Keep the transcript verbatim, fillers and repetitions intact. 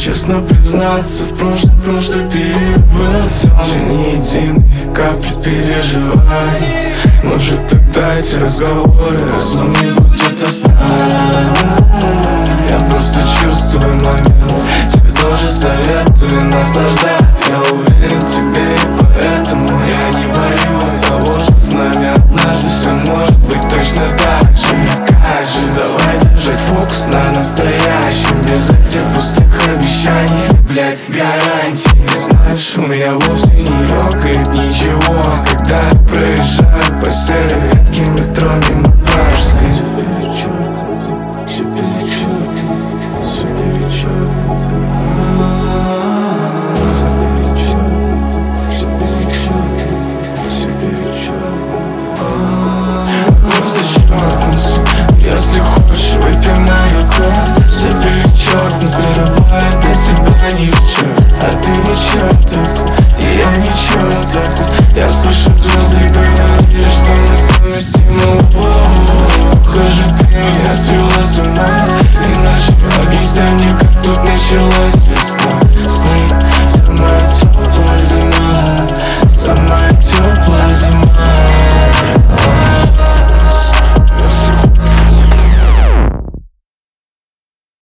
Честно признаться, в прошлом, прошлый период был темный. Ни единой капли переживаний. Может, тогда эти разговоры разум не будет оставлен. Я просто чувствую момент, тебе тоже советую наслаждаться. Я уверен тебе, и поэтому я не боюсь того, что с нами однажды все может быть точно так же. И как же, давай держать фокус на настоящем, без этих пустых обещаний, блять, гарантий. Знаешь, у меня вовсе не ёкает ничего, когда я проезжаю по серой ветке метро мимо Пражской.